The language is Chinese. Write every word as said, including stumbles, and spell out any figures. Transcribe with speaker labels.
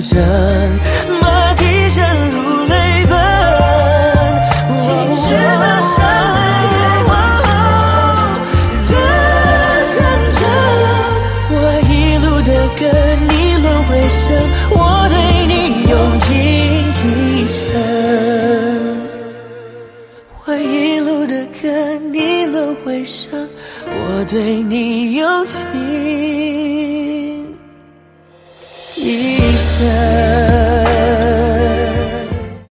Speaker 1: 征，马蹄声如泪奔。继续奔向月光这山城，我一路的跟你轮回声，我对你用尽今生。我一路的跟你轮回声，我对你用尽今生。